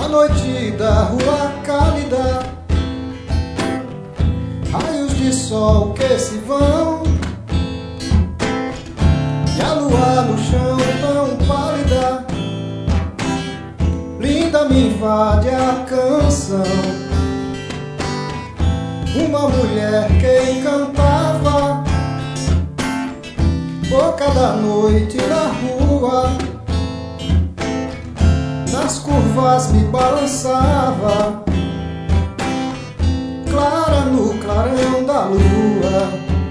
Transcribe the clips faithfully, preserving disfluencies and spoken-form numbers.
noite da rua cálida, raios de sol que se vão, e a lua no chão tão pálida, linda me invade a canção. Uma mulher que encantava, boca da noite na rua, nas curvas me balançava, clara no clarão da lua.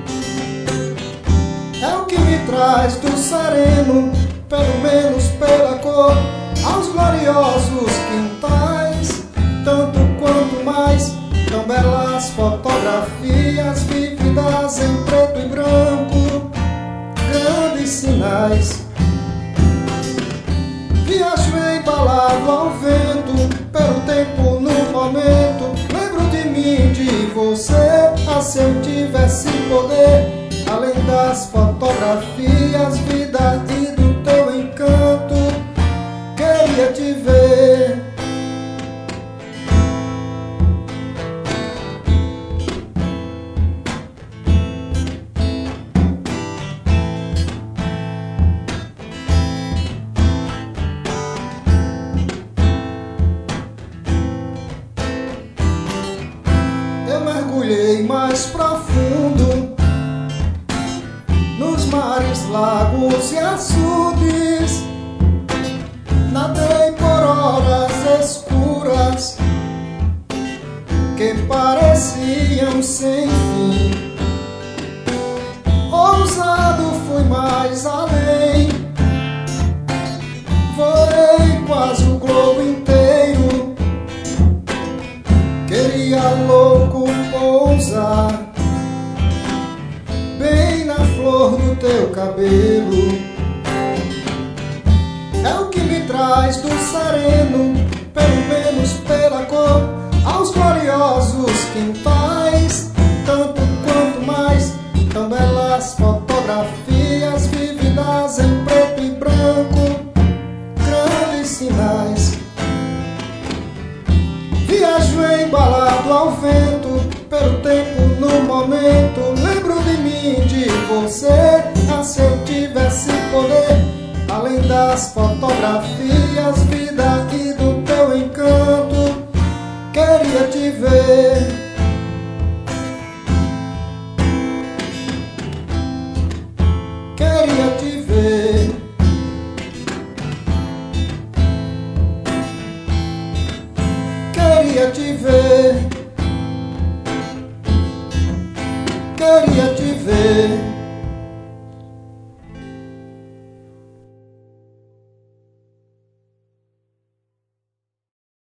É o que me traz do sereno, pelo menos pela cor, aos gloriosos quintais, tanto quanto mais, tão belas fotografias vívidas em preto e branco, grandes sinais. Viajo embalado ao vento, pelo tempo no momento, lembro de mim, de você, ah, se eu tivesse poder, além das fotografias, vida e do teu encanto, queria te ver. Mergulhei mais profundo nos mares, lagos e açudes, nadei por horas escuras que pareciam sem fim. Ousado fui mais além, voei quase o globo inteiro, queria louco pousar bem na flor do teu cabelo. É o que me traz do sereno, pelo menos pela cor, aos gloriosos quintais, tanto quanto mais, tão belas fotografias vívidas em preto e branco, grandes sinais. Viajo embalado ao vento, pelo tempo no momento, lembro de mim, de você, ah, se eu tivesse poder, além das fotografias, vida e do teu encanto, queria te ver. Queria te ver. Queria te ver, queria te ver.